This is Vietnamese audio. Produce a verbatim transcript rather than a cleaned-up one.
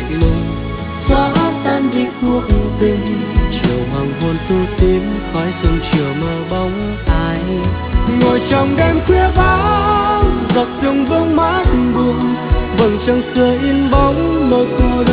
lạnh lùng xóa tan đi cuộc tình. Chiều hoàng hôn tu tím khói sương chiều mơ bóng ai ngồi trong đêm khuya vắng giọt sương vương mắt buồn vầng trăng xưa in bóng mơ cô đơn.